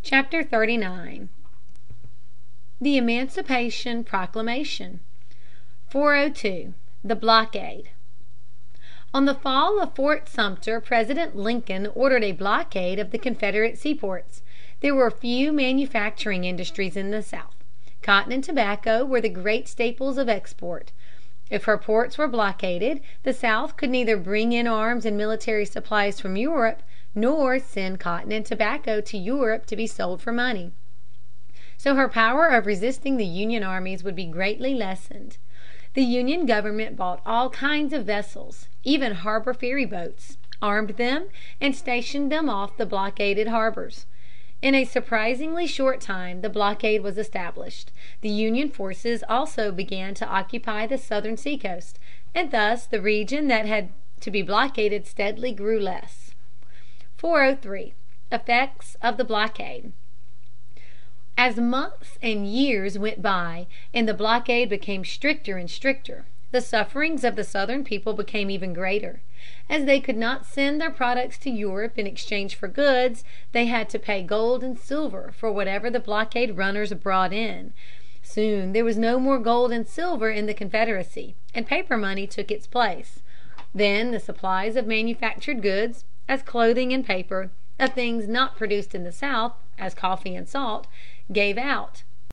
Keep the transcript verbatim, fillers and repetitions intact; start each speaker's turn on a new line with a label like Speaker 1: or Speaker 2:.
Speaker 1: Chapter thirty-nine. The Emancipation Proclamation. four oh two. The Blockade. On the fall of Fort Sumter President Lincoln ordered a blockade of the Confederate seaports. There were few manufacturing industries in the South. Cotton and tobacco were the great staples of export. If her ports were blockaded, the South could neither bring in arms and military supplies from Europe nor send cotton and tobacco to Europe to be sold for money. So her power of resisting the Union armies would be greatly lessened. The Union government bought all kinds of vessels, even harbor ferry boats, armed them, and stationed them off the blockaded harbors. In a surprisingly short time the blockade was established. The Union forces also began to occupy the southern seacoast, and thus the region that had to be blockaded steadily grew less. four oh three. Effects of the blockade. As months and years went by and the blockade became stricter and stricter, the sufferings of the Southern people became even greater. As they could not send their products to Europe in exchange for goods, they had to pay gold and silver for whatever the blockade runners brought in. Soon there was no more gold and silver in the Confederacy, and paper money took its place. Then the supplies of manufactured goods, as clothing and paper, of things not produced in the South, as coffee and salt, gave out,